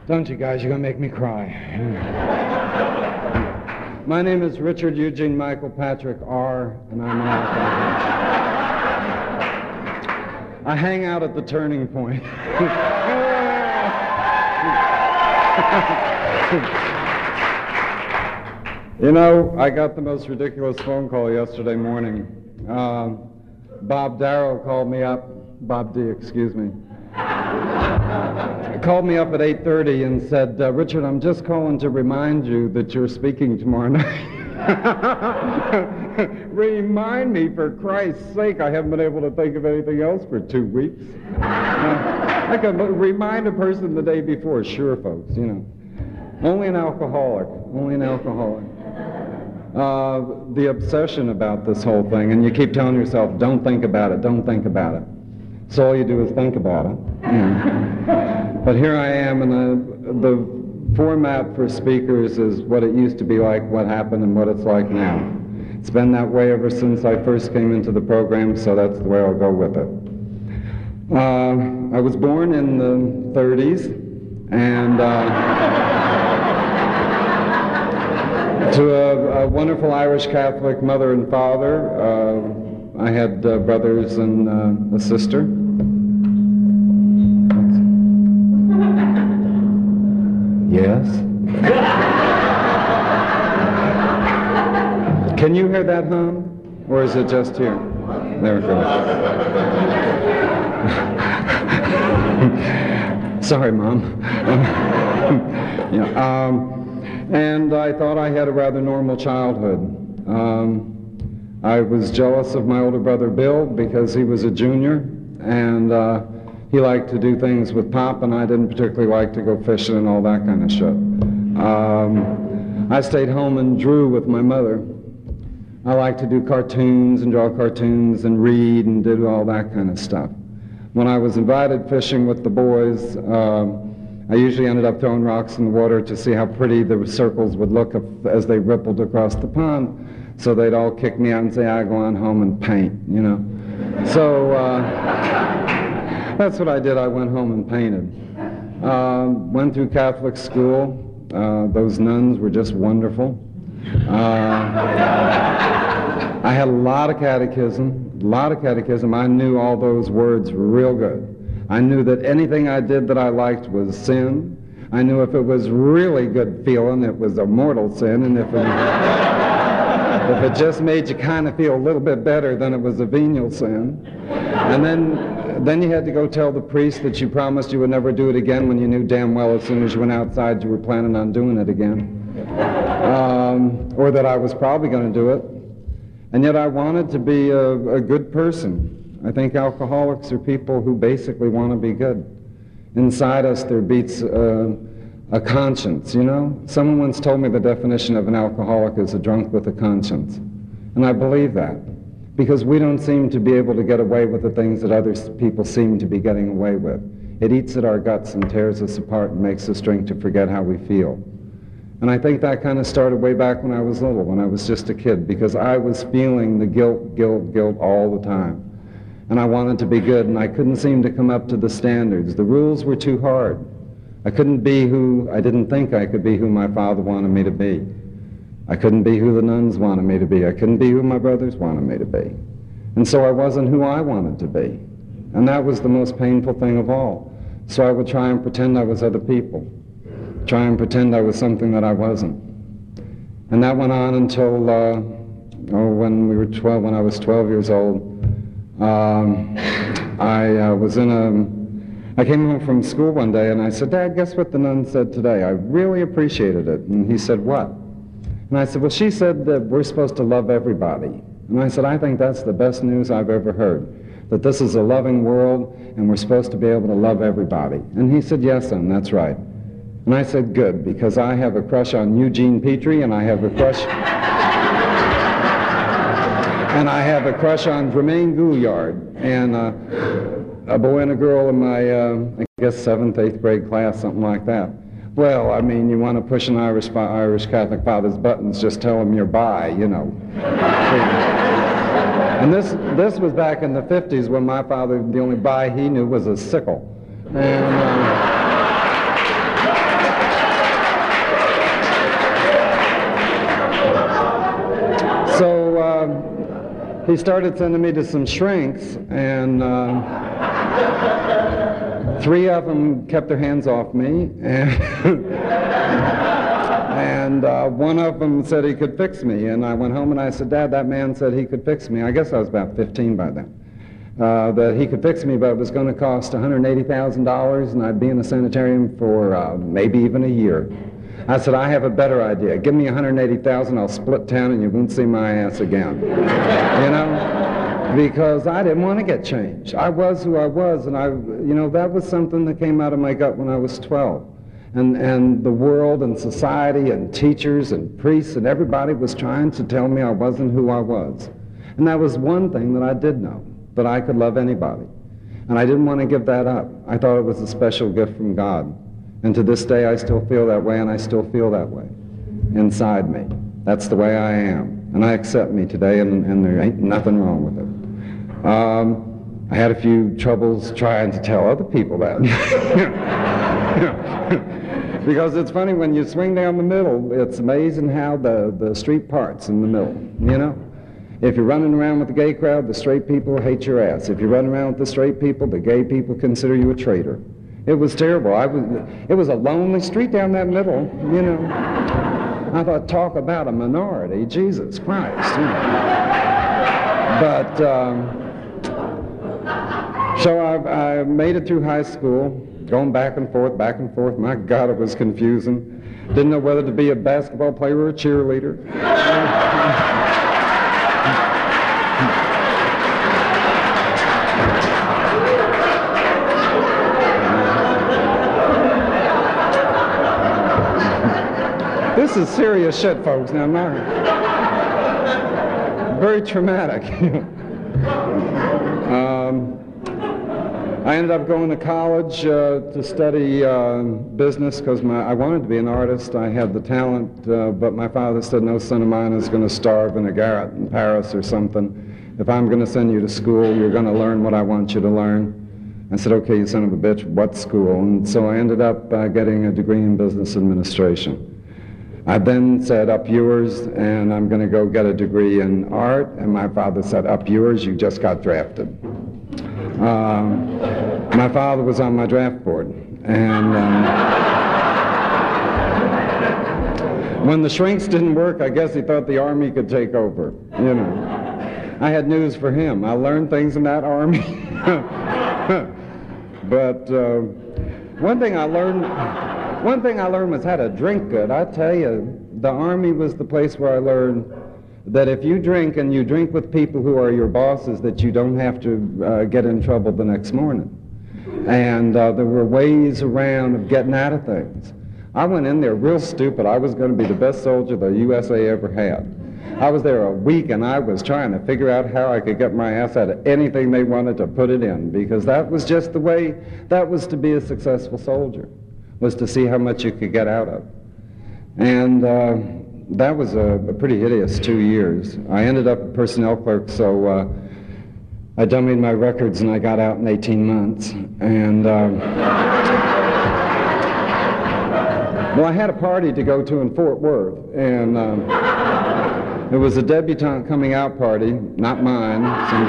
Don't you guys, you're going to make me cry. My name is Richard Eugene Michael Patrick R., and I'm an alcoholic. I hang out at the turning point. You know, I got the most ridiculous phone call yesterday morning. Bob Darrow called me up, Bob D., excuse me, called me up at 8:30 and said, Richard, I'm just calling to remind you that you're speaking tomorrow night. Remind me, for Christ's sake, I haven't been able to think of anything else for 2 weeks. I can remind a person the day before, sure, folks, you know. Only an alcoholic, only an alcoholic. The obsession about this whole thing, and you keep telling yourself, don't think about it, don't think about it. So all you do is think about it. You know. But here I am, and the format for speakers is what it used to be like, what happened, and what it's like now. It's been that way ever since I first came into the program, so that's the way I'll go with it. I was born in the 30s, and to a wonderful Irish Catholic mother and father. I had brothers and a sister. Yes? Can you hear that hum? Or is it just here? There it goes. Sorry, Mom. Yeah, and I thought I had a rather normal childhood. I was jealous of my older brother Bill because he was a junior, and he liked to do things with Pop, and I didn't particularly like to go fishing and all that kind of shit. I stayed home and drew with my mother. I liked to do cartoons and draw cartoons and read and do all that kind of stuff. When I was invited fishing with the boys, I usually ended up throwing rocks in the water to see how pretty the circles would look as they rippled across the pond. So they'd all kick me out and say, I go on home and paint, you know. So that's what I did. I went home and painted. Went through Catholic school. Those nuns were just wonderful. I had a lot of catechism. I knew all those words real good. I knew that anything I did that I liked was sin. I knew if it was really good feeling, it was a mortal sin, and if it just made you kind of feel a little bit better, then it was a venial sin. And then you had to go tell the priest that you promised you would never do it again when you knew damn well as soon as you went outside you were planning on doing it again. Or that I was probably going to do it. And yet I wanted to be a good person. I think alcoholics are people who basically want to be good. Inside us there beats a conscience, you know? Someone once told me the definition of an alcoholic is a drunk with a conscience. And I believe that. Because we don't seem to be able to get away with the things that other people seem to be getting away with. It eats at our guts and tears us apart and makes us drink to forget how we feel. And I think that kind of started way back when I was little, when I was just a kid, because I was feeling the guilt all the time. And I wanted to be good, and I couldn't seem to come up to the standards. The rules were too hard. I couldn't be who, I didn't think I could be who my father wanted me to be. I couldn't be who the nuns wanted me to be. I couldn't be who my brothers wanted me to be. And so I wasn't who I wanted to be. And that was the most painful thing of all. So I would try and pretend I was other people. Try and pretend I was something that I wasn't. And that went on until when I was 12 years old. I came home from school one day and I said, Dad, guess what the nun said today? I really appreciated it. And he said, what? And I said, well, she said that we're supposed to love everybody. And I said, I think that's the best news I've ever heard, that this is a loving world and we're supposed to be able to love everybody. And he said, yes, son, that's right. And I said, good, because I have a crush on Eugene Petrie, and I have a crush on Jermaine Gouillard, and a boy and a girl in my, I guess, 7th, 8th grade class, something like that. Well, I mean, you want to push an Irish Catholic father's buttons, just tell him you're bi, you know. And this was back in the 50s when my father, the only bi he knew was a sickle. And, he started sending me to some shrinks, and 3 of them kept their hands off me, and 1 of them said he could fix me. And I went home and I said, Dad, that man said he could fix me. I guess I was about 15 by then. That he could fix me, but it was going to cost $180,000, and I'd be in a sanitarium for maybe even a year. I said, I have a better idea. Give me $180,000, I'll split town, and you won't see my ass again. You know? Because I didn't want to get changed. I was who I was, and that was something that came out of my gut when I was 12. And the world and society and teachers and priests and everybody was trying to tell me I wasn't who I was. And that was one thing that I did know, that I could love anybody. And I didn't want to give that up. I thought it was a special gift from God. And to this day, I still feel that way, and I still feel that way inside me. That's the way I am. And I accept me today, and there ain't nothing wrong with it. I had a few troubles trying to tell other people that. Because it's funny, when you swing down the middle, it's amazing how the street parts in the middle, you know? If you're running around with the gay crowd, the straight people hate your ass. If you're running around with the straight people, the gay people consider you a traitor. It was terrible. It was a lonely street down that middle, you know. I thought, talk about a minority, Jesus Christ. You know. But, so I made it through high school, going back and forth. My God, it was confusing. Didn't know whether to be a basketball player or a cheerleader. This is serious shit, folks. Now, very traumatic. I ended up going to college to study business because I wanted to be an artist. I had the talent, but my father said, no son of mine is going to starve in a garret in Paris or something. If I'm going to send you to school, you're going to learn what I want you to learn. I said, okay, you son of a bitch, what school? And so I ended up getting a degree in business administration. I then said, up yours, and I'm going to go get a degree in art. And my father said, up yours, you just got drafted. My father was on my draft board. And when the shrinks didn't work, I guess he thought the Army could take over, you know. I had news for him. I learned things in that Army. But one thing I learned was how to drink good. I tell you, the Army was the place where I learned that if you drink, and you drink with people who are your bosses, that you don't have to get in trouble the next morning. And there were ways around of getting out of things. I went in there real stupid. I was going to be the best soldier the USA ever had. I was there a week, and I was trying to figure out how I could get my ass out of anything they wanted to put it in, because that was just the way that was to be a successful soldier, was to see how much you could get out of. And that was a pretty hideous 2 years. I ended up a personnel clerk, so I dummied my records, and I got out in 18 months. And well, I had a party to go to in Fort Worth, and it was a debutante coming out party, not mine.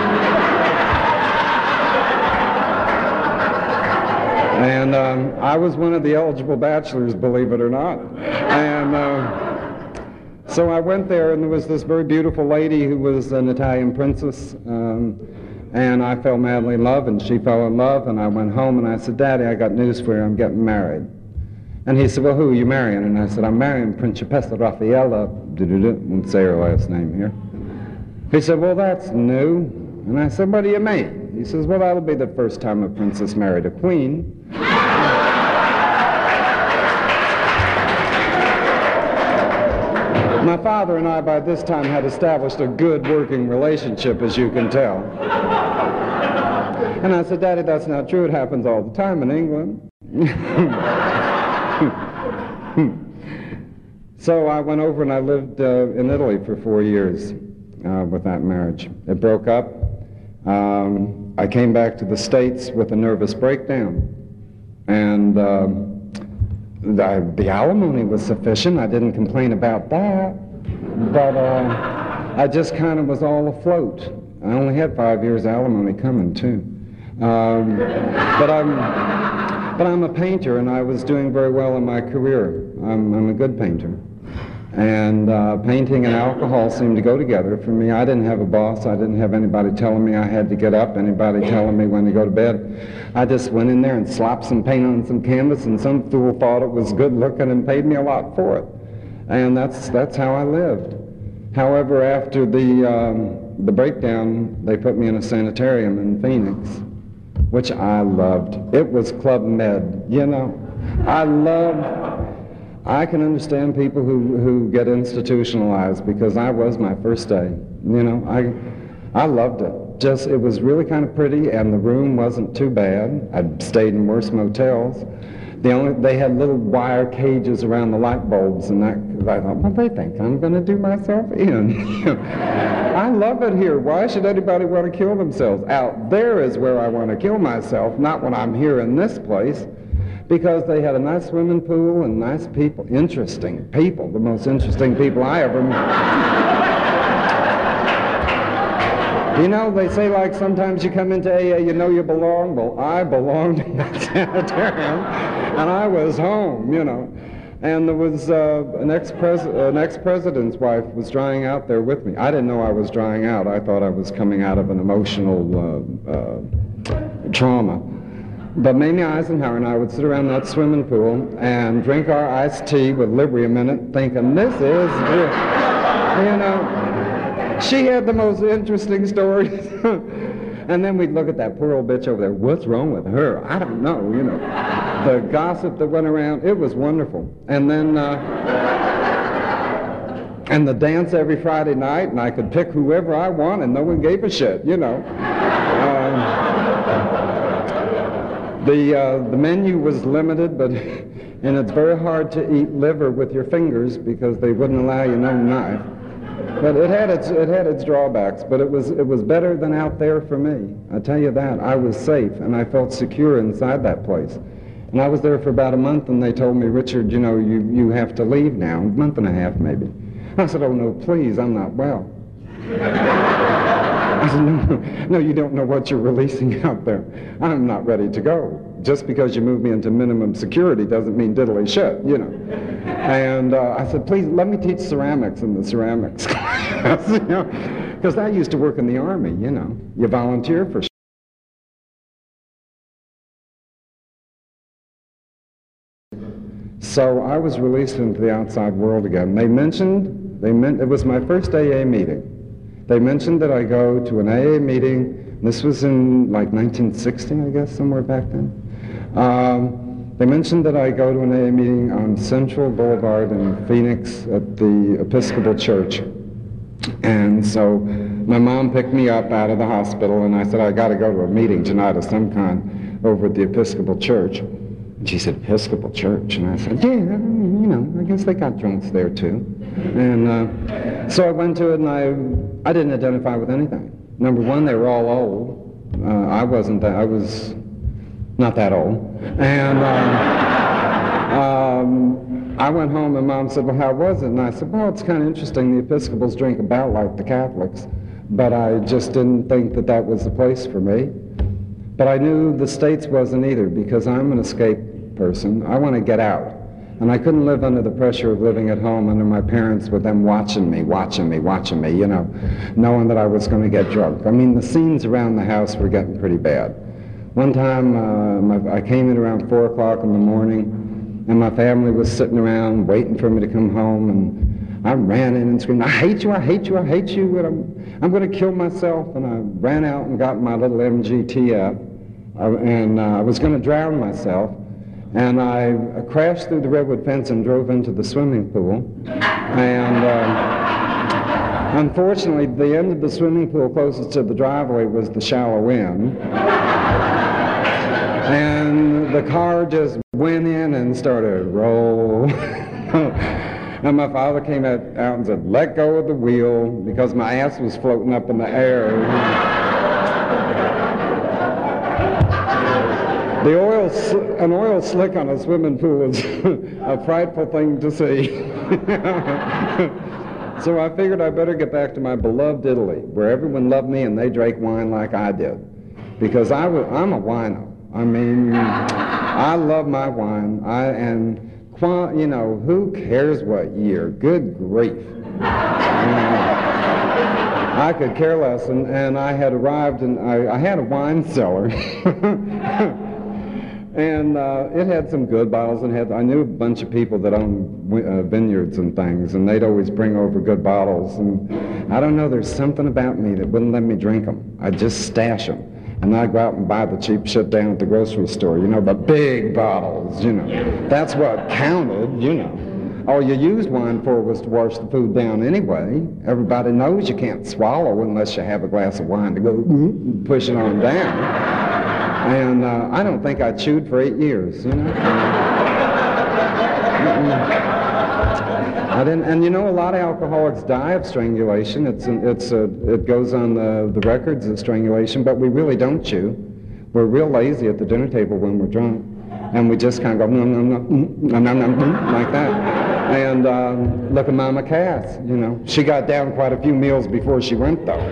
And I was one of the eligible bachelors, believe it or not. And so I went there, and there was this very beautiful lady who was an Italian princess, and I fell madly in love, and she fell in love, and I went home, and I said, Daddy, I got news for you, I'm getting married. And he said, well, who are you marrying? And I said, I'm marrying Principessa Raffaella, won't say her last name here. He said, well, that's new. And I said, what do you mean? He says, well, that'll be the first time a princess married a queen. My father and I, by this time, had established a good working relationship, as you can tell. And I said, Daddy, that's not true. It happens all the time in England. So I went over and I lived in Italy for 4 years with that marriage. It broke up. I came back to the States with a nervous breakdown. And the alimony was sufficient. I didn't complain about that. But I just kind of was all afloat. I only had 5 years alimony coming, too. But I'm a painter, and I was doing very well in my career. I'm a good painter. And painting and alcohol seemed to go together for me. I didn't have a boss. I didn't have anybody telling me I had to get up, anybody telling me when to go to bed. I just went in there and slapped some paint on some canvas, and some fool thought it was good looking and paid me a lot for it. And that's how I lived. However, after the breakdown, they put me in a sanitarium in Phoenix, which I loved. It was Club Med, you know. I can understand people who get institutionalized, because I was my first day. You know, I loved it. Just, it was really kind of pretty, and the room wasn't too bad. I'd stayed in worse motels. They had little wire cages around the light bulbs, and I thought, well, they think I'm going to do myself in. I love it here. Why should anybody want to kill themselves? Out there is where I want to kill myself, not when I'm here in this place. Because they had a nice swimming pool and nice people, interesting people, the most interesting people I ever met. You know, they say, like, sometimes you come into AA, you know you belong. Well, I belonged in that sanitarium, and I was home, you know. And there was an ex-president's wife was drying out there with me. I didn't know I was drying out. I thought I was coming out of an emotional trauma. But Mamie Eisenhower and I would sit around that swimming pool and drink our iced tea with Librium in it, thinking, this is good. You know, she had the most interesting stories. And then we'd look at that poor old bitch over there. What's wrong with her? I don't know, you know. The gossip that went around, it was wonderful. And then, and the dance every Friday night, and I could pick whoever I want, and no one gave a shit, you know. The menu was limited, and it's very hard to eat liver with your fingers because they wouldn't allow you no knife. But it had its drawbacks, but it was better than out there for me. I tell you that. I was safe, and I felt secure inside that place. And I was there for about a month, and they told me, Richard, you know, you have to leave now. A month and a half, maybe. I said, oh, no, please, I'm not well. I said, no, you don't know what you're releasing out there. I'm not ready to go. Just because you move me into minimum security doesn't mean diddly shit, you know. And I said, please, let me teach ceramics in the ceramics class, you know, because I used to work in the Army, you know. You volunteer for So I was released into the outside world again. It was my first AA meeting. They mentioned that I go to an AA meeting. This was in like 1960, I guess, somewhere back then. They mentioned that I go to an AA meeting on Central Boulevard in Phoenix at the Episcopal Church. And so my mom picked me up out of the hospital, and I said, I got to go to a meeting tonight of some kind over at the Episcopal Church. And she said, Episcopal Church? And I said, yeah, you know, I guess they got drunks there too. And so I went to it, and I didn't identify with anything. Number one, they were all old. I wasn't that. I was not that old. And I went home, and Mom said, well, how was it? And I said, well, it's kind of interesting. The Episcopals drink about like the Catholics. But I just didn't think that that was the place for me. But I knew the States wasn't either, because I'm an escape person. I want to get out. And I couldn't live under the pressure of living at home under my parents with them watching me, you know, knowing that I was going to get drunk. I mean, the scenes around the house were getting pretty bad. One time, I came in around 4 o'clock in the morning, and my family was sitting around waiting for me to come home, and I ran in and screamed, I hate you, I hate you, I hate you, and I'm going to kill myself. And I ran out and got my little MGT out, and I was going to drown myself. And I crashed through the redwood fence and drove into the swimming pool. And unfortunately, the end of the swimming pool closest to the driveway was the shallow end. And the car just went in and started roll. And my father came out and said, let go of the wheel, because my ass was floating up in the air. An oil slick on a swimming pool is a frightful thing to see. So I figured I better get back to my beloved Italy, where everyone loved me and they drank wine like I did. Because I'm a wino. I mean, I love my wine. You know, who cares what year? Good grief. I could care less, and I had arrived, and I had a wine cellar. And it had some good bottles, and I knew a bunch of people that owned vineyards and things, and they'd always bring over good bottles. And I don't know, there's something about me that wouldn't let me drink them. I'd just stash them. And I'd go out and buy the cheap shit down at the grocery store, you know, the big bottles, you know. That's what counted, you know. All you used wine for was to wash the food down anyway. Everybody knows you can't swallow unless you have a glass of wine to go push it on down. And I don't think I chewed for 8 years, you know. I didn't, and you know, a lot of alcoholics die of strangulation. It goes on the records of strangulation, but we really don't chew. We're real lazy at the dinner table when we're drunk, and we just kind of go nom nom nom nom nom nom like that. And look at Mama Cass, you know, she got down quite a few meals before she went though.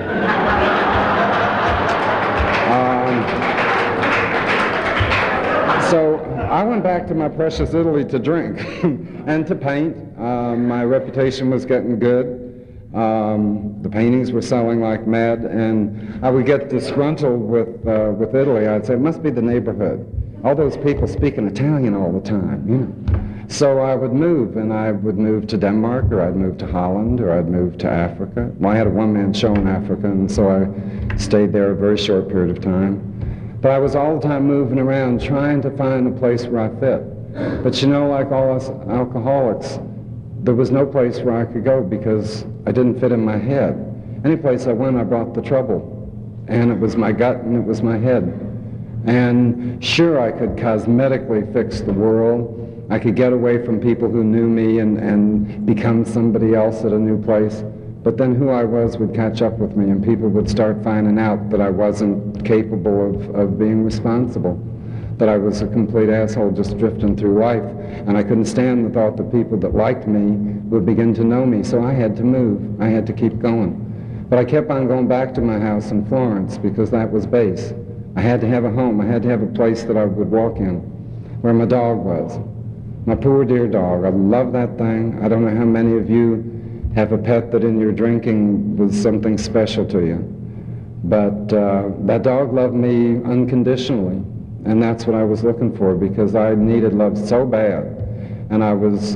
So I went back to my precious Italy to drink and to paint. My reputation was getting good. The paintings were selling like mad, and I would get disgruntled with Italy. I'd say, it must be the neighborhood. All those people speaking Italian all the time, you know. So I would move, and I would move to Denmark, or I'd move to Holland, or I'd move to Africa. Well, I had a one-man show in Africa, and so I stayed there a very short period of time. But I was all the time moving around trying to find a place where I fit. But you know, like all us alcoholics, there was no place where I could go because I didn't fit in my head. Any place I went, I brought the trouble. And it was my gut and it was my head. And sure, I could cosmetically fix the world. I could get away from people who knew me and become somebody else at a new place. But then who I was would catch up with me, and people would start finding out that I wasn't capable of being responsible, that I was a complete asshole just drifting through life. And I couldn't stand the thought that people that liked me would begin to know me, so I had to move. I had to keep going. But I kept on going back to my house in Florence because that was base. I had to have a home. I had to have a place that I would walk in, where my dog was. My poor dear dog. I love that thing. I don't know how many of you have a pet that in your drinking was something special to you. But that dog loved me unconditionally, and that's what I was looking for, because I needed love so bad. And I was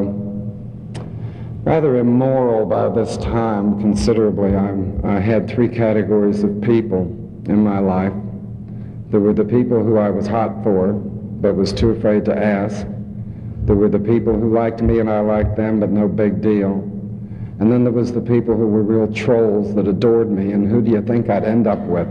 rather immoral by this time, considerably. I had 3 categories of people in my life. There were the people who I was hot for, but was too afraid to ask. There were the people who liked me and I liked them, but no big deal. And then there was the people who were real trolls that adored me, and who do you think I'd end up with?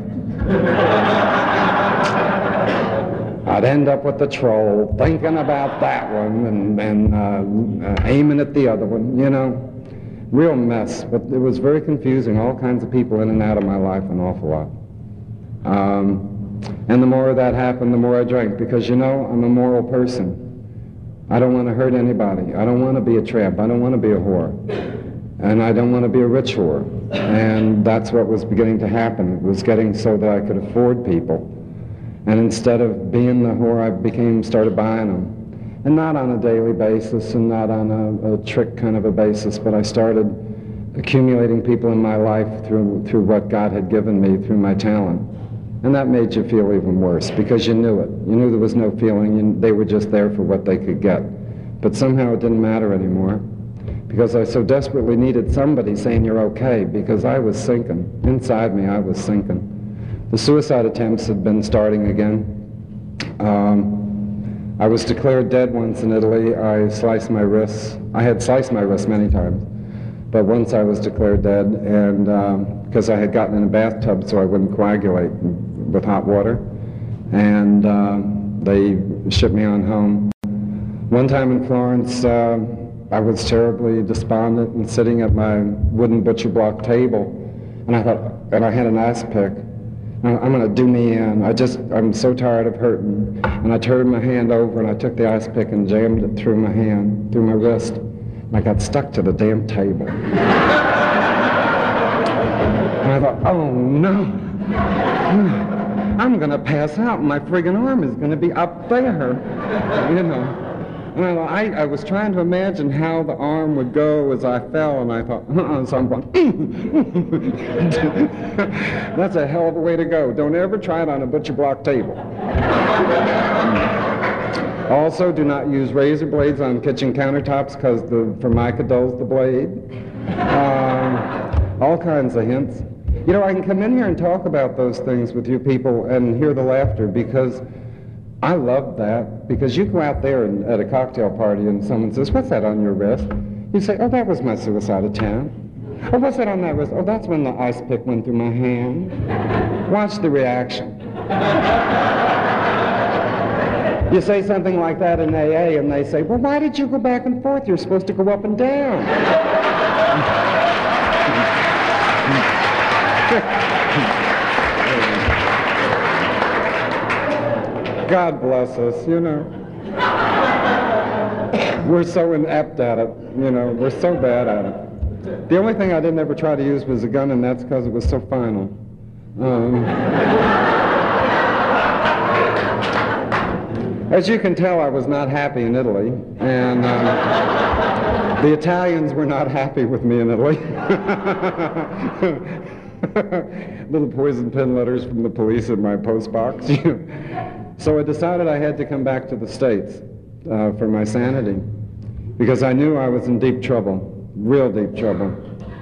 I'd end up with the troll, thinking about that one and aiming at the other one, you know. Real mess, but it was very confusing. All kinds of people in and out of my life, an awful lot. And the more that happened, the more I drank, because, you know, I'm a moral person. I don't want to hurt anybody. I don't want to be a tramp. I don't want to be a whore. And I don't want to be a rich whore. And that's what was beginning to happen. It was getting so that I could afford people. And instead of being the whore, I started buying them. And not on a daily basis and not on a trick kind of a basis, but I started accumulating people in my life through what God had given me, through my talent. And that made you feel even worse, because you knew it. You knew there was no feeling. They were just there for what they could get. But somehow it didn't matter anymore, because I so desperately needed somebody saying you're okay, because I was sinking. Inside me, I was sinking. The suicide attempts had been starting again. I was declared dead once in Italy. I sliced my wrists. I had sliced my wrists many times, but once I was declared dead, and because I had gotten in a bathtub so I wouldn't coagulate with hot water, and they shipped me on home. One time in Florence, I was terribly despondent and sitting at my wooden butcher block table, and I thought, and I had an ice pick. I'm going to do me in. I'm so tired of hurting. And I turned my hand over and I took the ice pick and jammed it through my hand, through my wrist. I got stuck to the damn table. And I thought, oh no, I'm gonna pass out. My friggin' arm is gonna be up there, you know. And I was trying to imagine how the arm would go as I fell, and I thought, so I'm going, that's a hell of a way to go. Don't ever try it on a butcher block table. Also, do not use razor blades on kitchen countertops because the formica dulls the blade. All kinds of hints. You know, I can come in here and talk about those things with you people and hear the laughter because I love that, because you go out there at a cocktail party and someone says, what's that on your wrist? You say, oh, that was my suicide attempt. Oh, what's that on that wrist? Oh, that's when the ice pick went through my hand. Watch the reaction. You say something like that in AA and they say, well, why did you go back and forth? You're supposed to go up and down. God bless us, you know. We're so inept at it, you know. We're so bad at it. The only thing I didn't ever try to use was a gun, and that's because it was so final. As you can tell, I was not happy in Italy, and the Italians were not happy with me in Italy. Little poison pen letters from the police in my post box. So I decided I had to come back to the States for my sanity, because I knew I was in deep trouble, real deep trouble.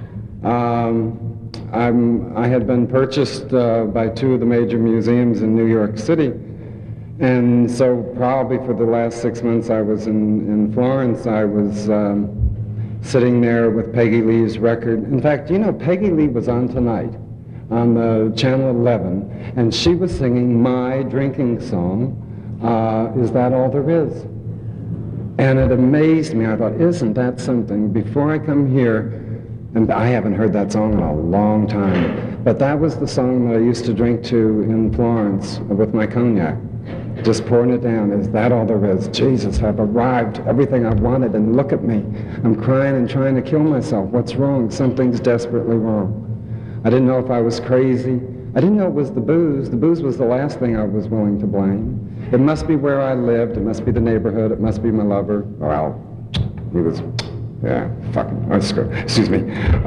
I had been purchased by two of the major museums in New York City, and so probably for the last 6 months I was in Florence, I was sitting there with Peggy Lee's record. In fact, you know, Peggy Lee was on tonight on the Channel 11, and she was singing my drinking song, Is That All There Is? And it amazed me. I thought, isn't that something? Before I come here, and I haven't heard that song in a long time, but that was the song that I used to drink to in Florence with my cognac. Just pouring it down. Is that all there is? Jesus, I've arrived, everything I've wanted, and look at me. I'm crying and trying to kill myself. What's wrong? Something's desperately wrong. I didn't know if I was crazy. I didn't know it was the booze. The booze was the last thing I was willing to blame. It must be where I lived. It must be the neighborhood. It must be my lover. Well, he was, yeah, fucking, excuse me.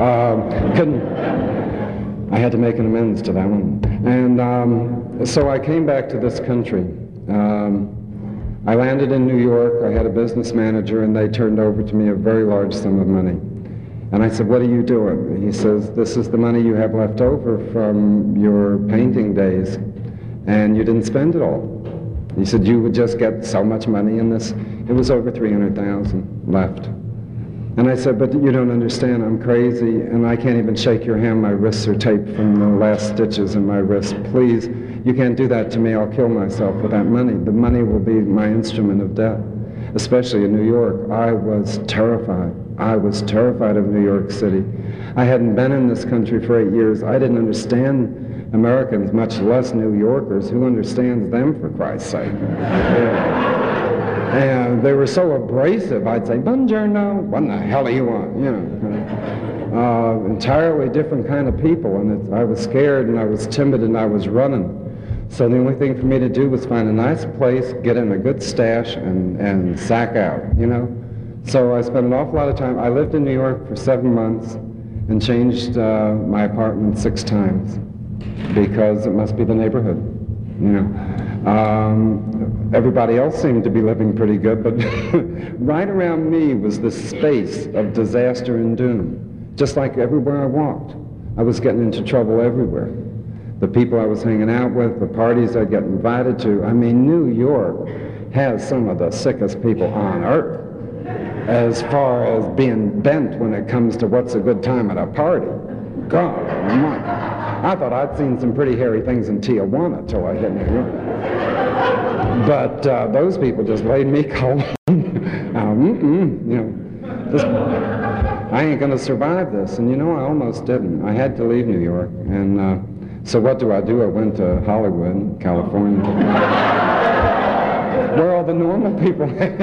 I had to make an amends to that one. And so I came back to this country. I landed in New York. I had a business manager, and they turned over to me a very large sum of money. And I said, what are you doing? He says, this is the money you have left over from your painting days, and you didn't spend it all. He said, you would just get so much money in this. It was over 300,000 left. And I said, but you don't understand, I'm crazy, and I can't even shake your hand. My wrists are taped from the last stitches in my wrist. Please, you can't do that to me. I'll kill myself for that money. The money will be my instrument of death, especially in New York. I was terrified. I was terrified of New York City. I hadn't been in this country for 8 years. I didn't understand Americans, much less New Yorkers. Who understands them, for Christ's sake? And they were so abrasive. I'd say, buongiorno, what the hell do you want? You know, entirely different kind of people. And I was scared, and I was timid, and I was running. So the only thing for me to do was find a nice place, get in a good stash, and sack out, you know? So I spent an awful lot of time. I lived in New York for 7 months and changed my apartment 6 times because it must be the neighborhood, you know. Everybody else seemed to be living pretty good, but right around me was this space of disaster and doom. Just like everywhere I walked, I was getting into trouble everywhere. The people I was hanging out with, the parties I'd get invited to. I mean, New York has some of the sickest people on earth as far as being bent when it comes to what's a good time at a party. God almighty. I thought I'd seen some pretty hairy things in Tijuana till I hit New York. But those people just laid me cold. You know, I ain't going to survive this. And you know, I almost didn't. I had to leave New York. And so what do? I went to Hollywood, California, where all the normal people have.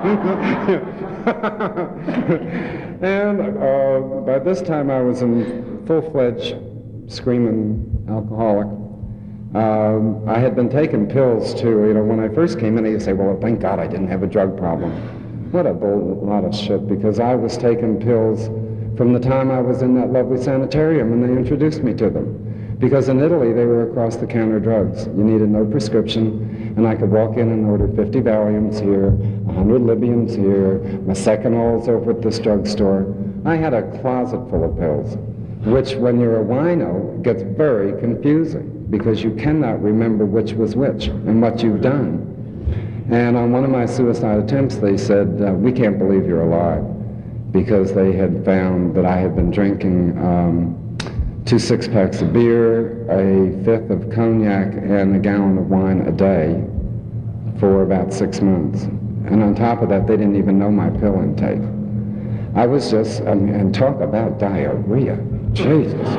And by this time I was a full-fledged screaming alcoholic. I had been taking pills too. You know, when I first came in, they say, well, thank God I didn't have a drug problem. What a lot of shit, because I was taking pills from the time I was in that lovely sanitarium and they introduced me to them. Because in Italy, they were across-the-counter drugs. You needed no prescription, and I could walk in and order 50 Valiums here, 100 Libyums here, my Secanols over at this drugstore. I had a closet full of pills, which when you're a wino, gets very confusing, because you cannot remember which was which and what you've done. And on one of my suicide attempts, they said, we can't believe you're alive, because they had found that I had been drinking 2 6-packs of beer, a 5th of cognac, and a gallon of wine a day for about 6 months. And on top of that, they didn't even know my pill intake. I was just, and talk about diarrhea. Jesus.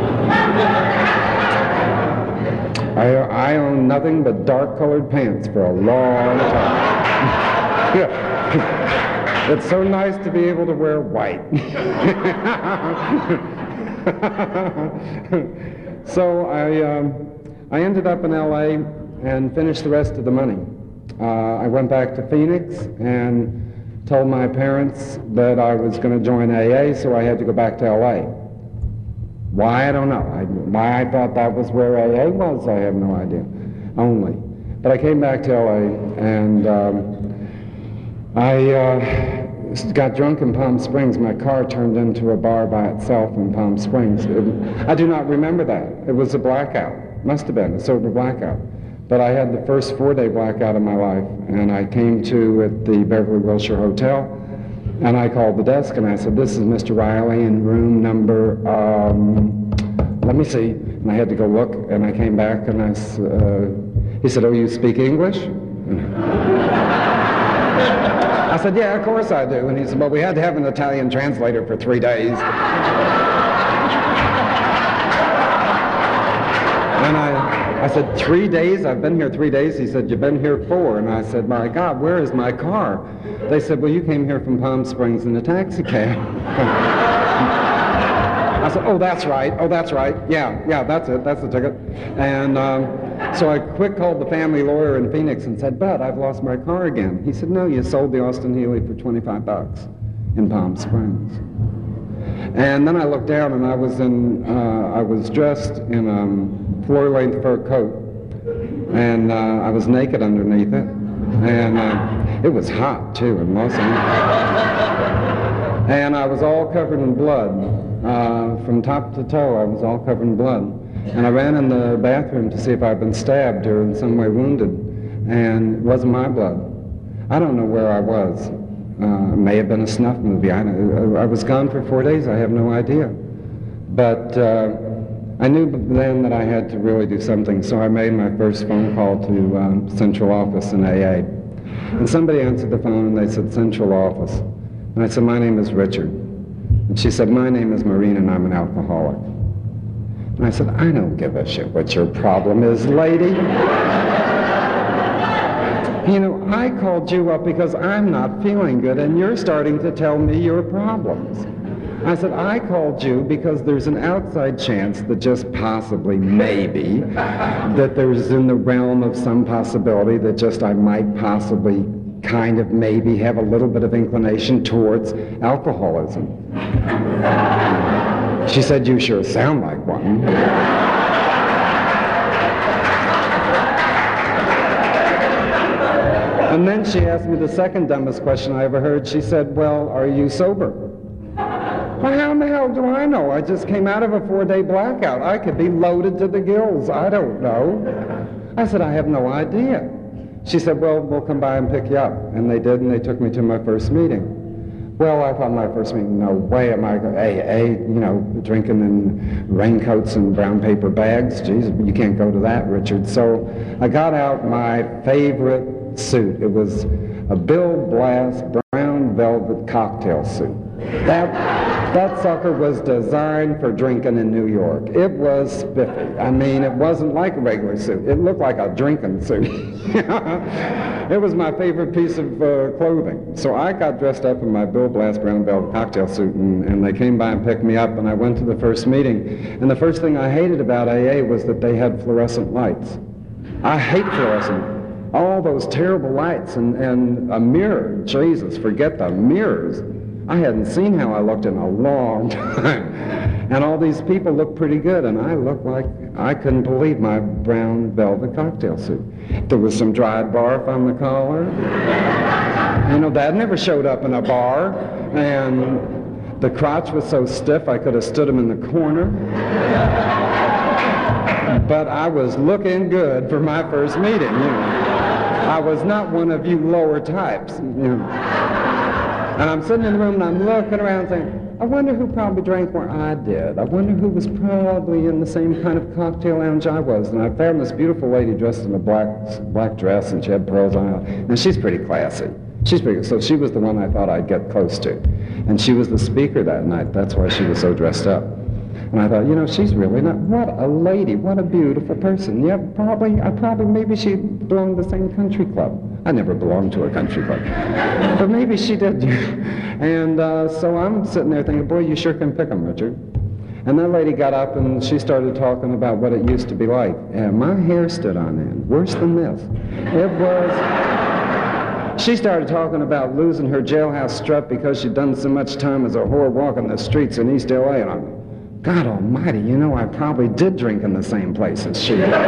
I owned nothing but dark-colored pants for a long time. Yeah. It's so nice to be able to wear white. So I ended up in L.A. and finished the rest of the money. I went back to Phoenix and told my parents that I was going to join AA, so I had to go back to L.A. Why, I don't know. Why I thought that was where AA was, I have no idea. Only. But I came back to L.A. and I got drunk in Palm Springs. My car turned into a bar by itself in Palm Springs. I do not remember that. It was a blackout. Must have been a sober blackout. But I had the first 4-day blackout of my life, and I came to at the Beverly Wilshire Hotel, and I called the desk and I said, this is Mr. Riley in room number, let me see. And I had to go look, and I came back and he said, oh, you speak English? I said, yeah, of course I do. And he said, well, we had to have an Italian translator for 3 days. And I said, 3 days? I've been here 3 days? He said, you've been here 4. And I said, my God, where is my car? They said, well, you came here from Palm Springs in a taxi cab. I said, oh, that's right. Oh, that's right. Yeah, that's it. That's the ticket. And so I quick called the family lawyer in Phoenix and said, Bud, I've lost my car again. He said, no, you sold the Austin Healey for $25 in Palm Springs. And then I looked down and I was dressed in a floor-length fur coat, and I was naked underneath it, and it was hot too in Los Angeles. And I was all covered in blood. From top to toe, I was all covered in blood. And I ran in the bathroom to see if I'd been stabbed or in some way wounded, and it wasn't my blood. I don't know where I was. It may have been a snuff movie. I was gone for 4 days. I have no idea. But I knew then that I had to really do something, so I made my first phone call to Central Office in AA. And somebody answered the phone and they said, Central Office. And I said, my name is Richard. And she said, my name is Maureen and I'm an alcoholic. And I said, I don't give a shit what your problem is, lady. You know, I called you up because I'm not feeling good and you're starting to tell me your problems. I said, I called you because there's an outside chance that just possibly, maybe, that there's in the realm of some possibility that just I might possibly kind of maybe have a little bit of inclination towards alcoholism. She said, you sure sound like one. And then she asked me the second dumbest question I ever heard. She said, well, are you sober? Well, how in the hell do I know? I just came out of a 4-day blackout. I could be loaded to the gills. I don't know. I said, I have no idea. She said, well, we'll come by and pick you up. And they did, and they took me to my first meeting. Well, I thought my first meeting, no way am I going to AA, you know, drinking in raincoats and brown paper bags. Jeez, you can't go to that, Richard. So I got out my favorite suit. It was a Bill Blass brown velvet cocktail suit. That sucker was designed for drinking in New York. It was spiffy. I mean, it wasn't like a regular suit. It looked like a drinking suit. It was my favorite piece of clothing. So I got dressed up in my Bill Blass brown velvet cocktail suit, and they came by and picked me up, and I went to the first meeting. And the first thing I hated about AA was that they had fluorescent lights. I hate fluorescent. All those terrible lights and a mirror. Jesus, forget the mirrors. I hadn't seen how I looked in a long time. And all these people looked pretty good, and I looked like I couldn't believe my brown velvet cocktail suit. There was some dried barf on the collar. You know, that never showed up in a bar. And the crotch was so stiff I could have stood him in the corner. But I was looking good for my first meeting, you know. I was not one of you lower types, you know. And I'm sitting in the room and I'm looking around saying, I wonder who probably drank where I did. I wonder who was probably in the same kind of cocktail lounge I was. And I found this beautiful lady dressed in a black dress, and she had pearls on her. And she's pretty classy. So she was the one I thought I'd get close to. And she was the speaker that night. That's why she was so dressed up. And I thought, you know, she's really not, what a lady, what a beautiful person. Yeah, maybe she belonged to the same country club. I never belonged to a country club. But maybe she did. And so I'm sitting there thinking, boy, you sure can pick 'em, Richard. And that lady got up and she started talking about what it used to be like. And my hair stood on end, worse than this. It was... She started talking about losing her jailhouse strut because she'd done so much time as a whore walking the streets in East L.A. And I'm, God almighty, you know, I probably did drink in the same place as she did.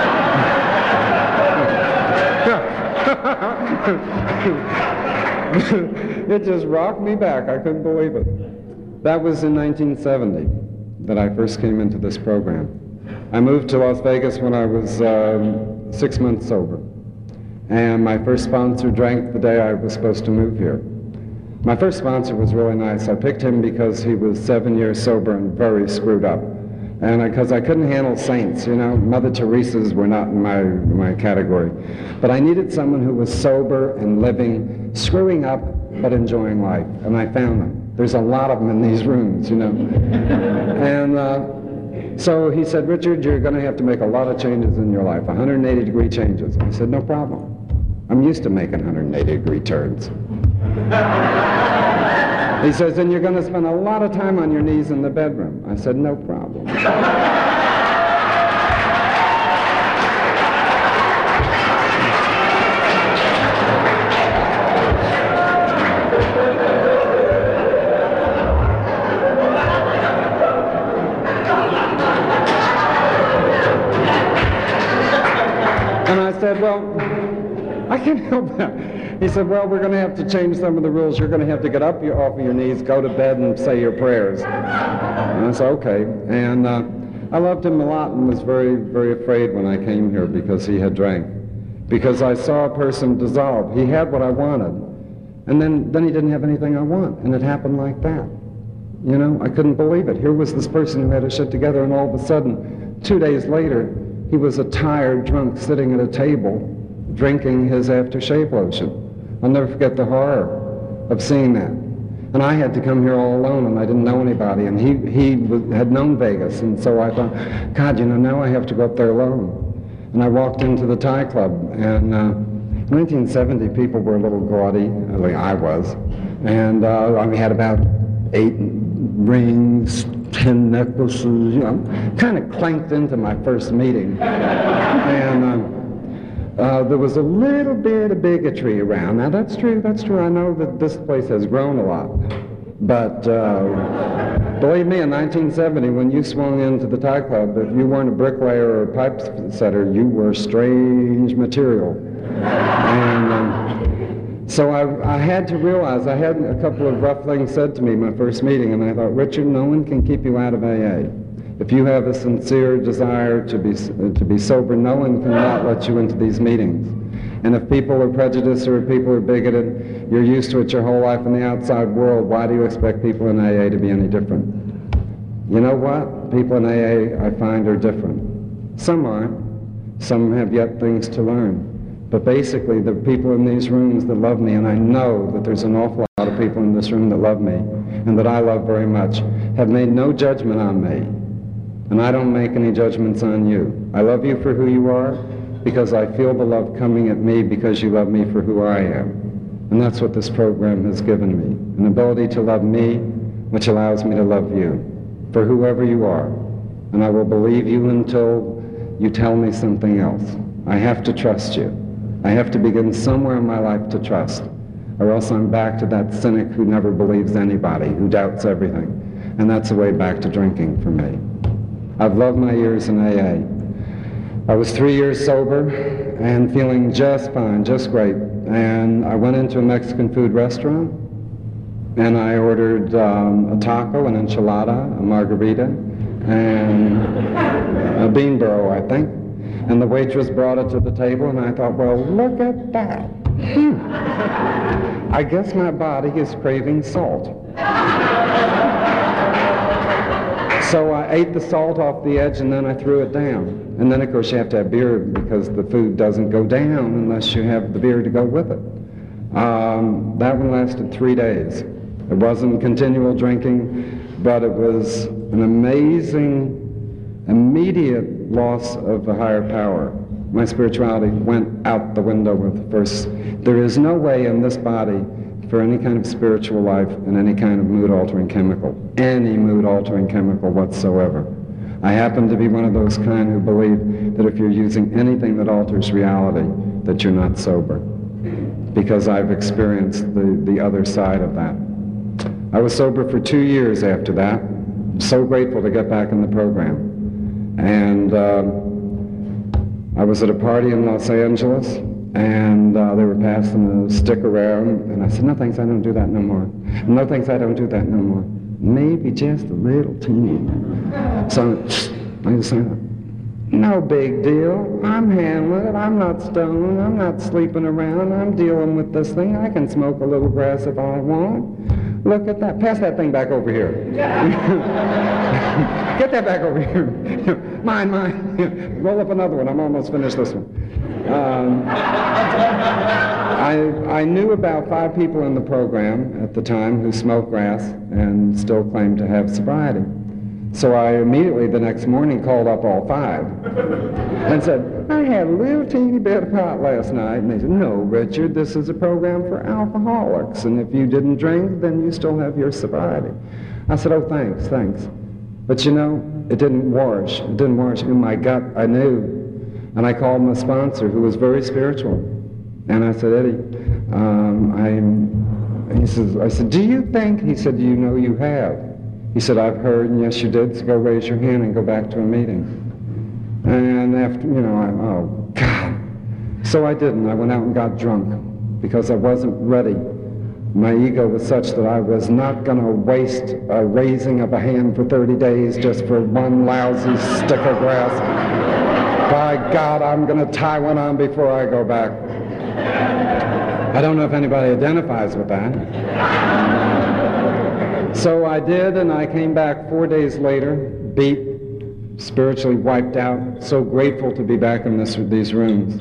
It just rocked me back. I couldn't believe it. That was in 1970 that I first came into this program. I moved to Las Vegas when I was 6 months sober. And my first sponsor drank the day I was supposed to move here. My first sponsor was really nice. I picked him because he was 7 years sober and very screwed up. And because I couldn't handle saints, you know, Mother Teresa's were not in my category. But I needed someone who was sober and living, screwing up, but enjoying life. And I found them. There's a lot of them in these rooms, you know. And so he said, Richard, you're going to have to make a lot of changes in your life, 180-degree changes. I said, no problem. I'm used to making 180-degree turns. He says, and you're going to spend a lot of time on your knees in the bedroom. I said, no problem. And I said, well, I can't help that. He said, well, we're going to have to change some of the rules. You're going to have to get up off of your knees, go to bed, and say your prayers. And I said, okay. And I loved him a lot and was very, very afraid when I came here because he had drank. Because I saw a person dissolve. He had what I wanted. And then he didn't have anything I want. And it happened like that. You know, I couldn't believe it. Here was this person who had his shit together, and all of a sudden, 2 days later, he was a tired drunk sitting at a table drinking his aftershave lotion. I'll never forget the horror of seeing that. And I had to come here all alone, and I didn't know anybody, and he had known Vegas, and so I thought, God, you know, now I have to go up there alone. And I walked into the Thai Club, and in 1970, people were a little gaudy, at least I was, and we had about 8 rings, 10 necklaces, you know, kind of clanked into my first meeting. And there was a little bit of bigotry around. Now, that's true. I know that this place has grown a lot. But believe me, in 1970, when you swung into the Thai Club, if you weren't a bricklayer or a pipe setter, you were strange material. And so I had to realize, I had a couple of rough things said to me my first meeting, and I thought, Richard, no one can keep you out of AA. If you have a sincere desire to be sober, no one can not let you into these meetings. And if people are prejudiced or if people are bigoted, you're used to it your whole life in the outside world, why do you expect people in AA to be any different? You know what? People in AA, I find, are different. Some aren't. Some have yet things to learn. But basically, the people in these rooms that love me, and I know that there's an awful lot of people in this room that love me, and that I love very much, have made no judgment on me. And I don't make any judgments on you. I love you for who you are because I feel the love coming at me because you love me for who I am. And that's what this program has given me, an ability to love me, which allows me to love you for whoever you are. And I will believe you until you tell me something else. I have to trust you. I have to begin somewhere in my life to trust, or else I'm back to that cynic who never believes anybody, who doubts everything. And that's the way back to drinking for me. I've loved my years in AA. I was 3 years sober and feeling just fine, just great. And I went into a Mexican food restaurant and I ordered a taco, an enchilada, a margarita, and a bean burro, I think. And the waitress brought it to the table and I thought, well, look at that. I guess my body is craving salt. So I ate the salt off the edge and then I threw it down. And then, of course, you have to have beer because the food doesn't go down unless you have the beer to go with it. That one lasted 3 days. It wasn't continual drinking, but it was an amazing, immediate loss of a higher power. My spirituality went out the window with the first. There is no way in this body for any kind of spiritual life and any kind of mood-altering chemical, any mood-altering chemical whatsoever. I happen to be one of those kind who believe that if you're using anything that alters reality, that you're not sober, because I've experienced the other side of that. I was sober for 2 years after that. I'm so grateful to get back in the program. And I was at a party in Los Angeles, and they were passing a stick around, and I said, no thanks, I don't do that no more. No thanks, I don't do that no more. Maybe just a little teeny. So I just said, no big deal. I'm handling it. I'm not stoned. I'm not sleeping around. I'm dealing with this thing. I can smoke a little grass if I want. Look at that. Pass that thing back over here. Get that back over here. Mine. Roll up another one. I'm almost finished this one. I knew about 5 people in the program at the time who smoked grass and still claimed to have sobriety. So I immediately the next morning called up all 5 and said, I had a little teeny bit of pot last night. And they said, no, Richard, this is a program for alcoholics, and if you didn't drink, then you still have your sobriety. I said, oh, thanks. But you know, it didn't wash. It didn't wash. In my gut, I knew. And I called my sponsor, who was very spiritual. And I said, Eddie, I said, do you think? He said, you know you have. He said, I've heard, and yes, you did, so go raise your hand and go back to a meeting. And after, oh, God. So I didn't. I went out and got drunk because I wasn't ready. My ego was such that I was not going to waste a raising of a hand for 30 days just for one lousy stick of grass. By God, I'm going to tie one on before I go back. I don't know if anybody identifies with that. So I did, and I came back 4 days later, beat, spiritually wiped out, so grateful to be back in these rooms.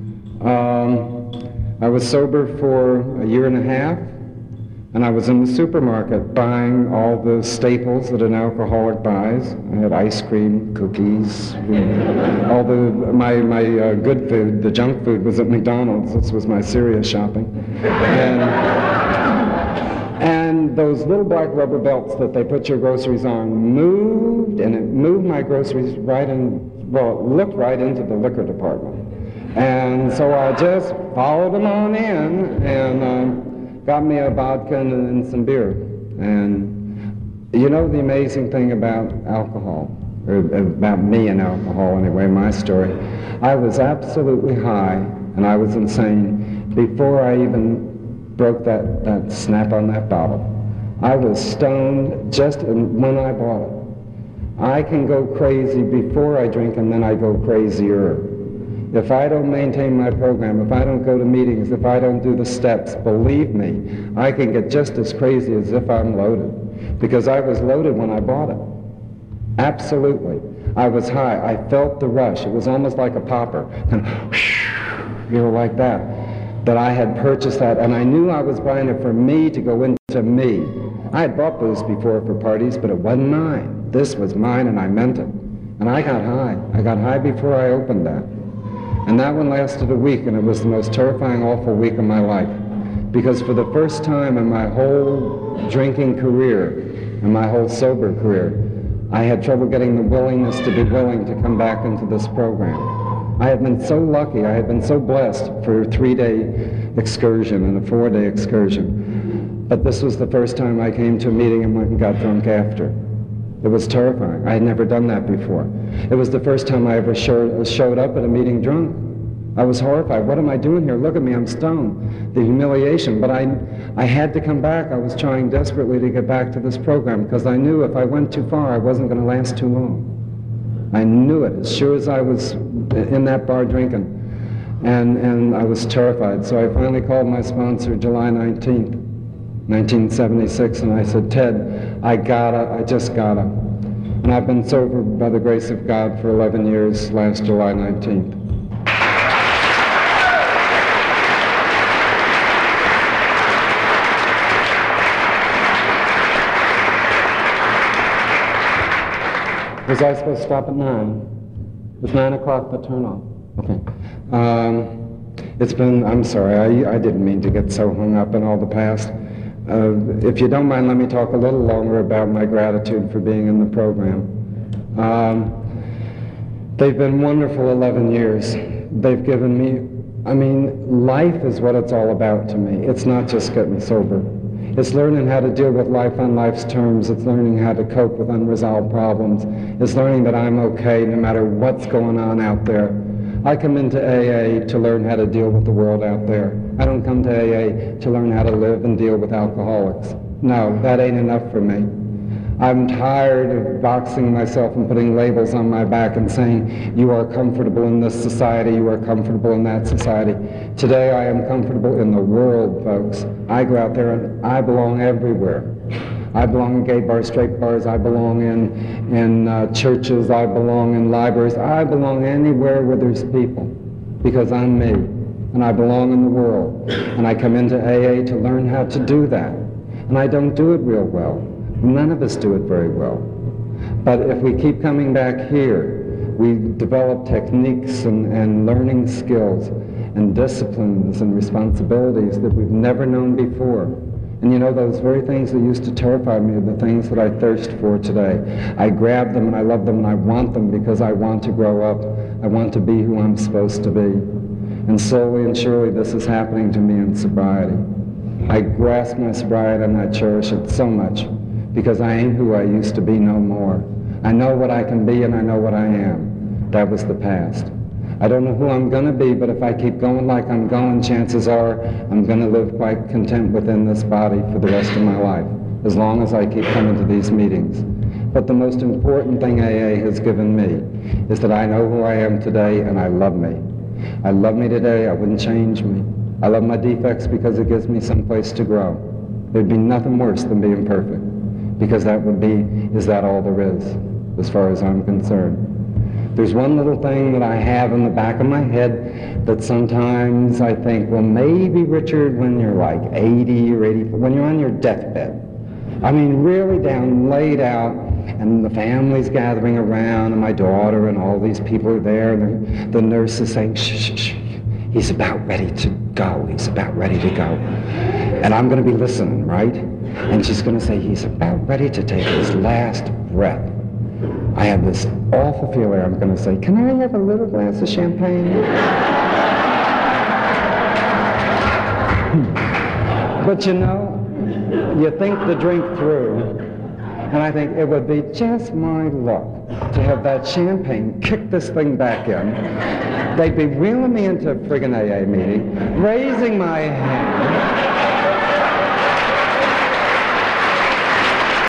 I was sober for a year and a half, and I was in the supermarket buying all the staples that an alcoholic buys. I had ice cream, cookies, all my good food. The junk food was at McDonald's. This was my serious shopping. And those little black rubber belts that they put your groceries on moved, and it moved my groceries right in, well, it looked right into the liquor department. And so I just followed them on in and got me a vodka and some beer. And you know the amazing thing about alcohol, or about me and alcohol anyway, my story, I was absolutely high and I was insane before I even broke that snap on that bottle. I was stoned just when I bought it. I can go crazy before I drink, and then I go crazier. If I don't maintain my program, if I don't go to meetings, if I don't do the steps, believe me, I can get just as crazy as if I'm loaded. Because I was loaded when I bought it. Absolutely. I was high. I felt the rush. It was almost like a popper. Like that. That I had purchased that, and I knew I was buying it for me to go into me. I had bought booze before for parties, but it wasn't mine. This was mine, and I meant it. And I got high. I got high before I opened that. And that one lasted a week, and it was the most terrifying, awful week of my life. Because for the first time in my whole drinking career, in my whole sober career, I had trouble getting the willingness to be willing to come back into this program. I had been so lucky, I had been so blessed for a 3-day excursion and a 4-day excursion. But this was the first time I came to a meeting and went and got drunk after. It was terrifying. I had never done that before. It was the first time I ever showed up at a meeting drunk. I was horrified. What am I doing here? Look at me, I'm stoned. The humiliation. But I had to come back. I was trying desperately to get back to this program because I knew if I went too far, I wasn't going to last too long. I knew it as sure as I was in that bar drinking. And I was terrified. So I finally called my sponsor July 19th, 1976, and I said, Ted, I just gotta. And I've been sober by the grace of God for 11 years, last July 19th. Was I supposed to stop at 9? Was 9 o'clock the turn off? Okay. I'm sorry, I didn't mean to get so hung up in all the past. If you don't mind, let me talk a little longer about my gratitude for being in the program. They've been wonderful 11 years. They've given me, life is what it's all about to me. It's not just getting sober. It's learning how to deal with life on life's terms. It's learning how to cope with unresolved problems. It's learning that I'm okay no matter what's going on out there. I come into AA to learn how to deal with the world out there. I don't come to AA to learn how to live and deal with alcoholics. No, that ain't enough for me. I'm tired of boxing myself and putting labels on my back and saying, you are comfortable in this society, you are comfortable in that society. Today I am comfortable in the world, folks. I go out there and I belong everywhere. I belong in gay bars, straight bars, I belong in churches, I belong in libraries, I belong anywhere where there's people, because I'm me, and I belong in the world. And I come into AA to learn how to do that. And I don't do it real well. None of us do it very well. But if we keep coming back here, we develop techniques and learning skills and disciplines and responsibilities that we've never known before. And you know, those very things that used to terrify me are the things that I thirst for today. I grab them and I love them and I want them because I want to grow up. I want to be who I'm supposed to be. And slowly and surely this is happening to me in sobriety. I grasp my sobriety and I cherish it so much because I ain't who I used to be no more. I know what I can be and I know what I am. That was the past. I don't know who I'm going to be, but if I keep going like I'm going, chances are I'm going to live quite content within this body for the rest of my life, as long as I keep coming to these meetings. But the most important thing AA has given me is that I know who I am today and I love me. I love me today. I wouldn't change me. I love my defects because it gives me some place to grow. There'd be nothing worse than being perfect, because that would be, is that all there is, as far as I'm concerned. There's one little thing that I have in the back of my head that sometimes I think, well, maybe, Richard, when you're like 80 or 84, when you're on your deathbed, I mean, really down, laid out, and the family's gathering around, and my daughter and all these people are there, and the nurse is saying, shh, shh, shh, he's about ready to go, he's about ready to go. And I'm going to be listening, right? And she's going to say, he's about ready to take his last breath. I have this awful feeling I'm going to say, can I have a little glass of champagne? But you know, you think the drink through, and I think it would be just my luck to have that champagne kick this thing back in. They'd be wheeling me into a friggin' AA meeting, raising my hand,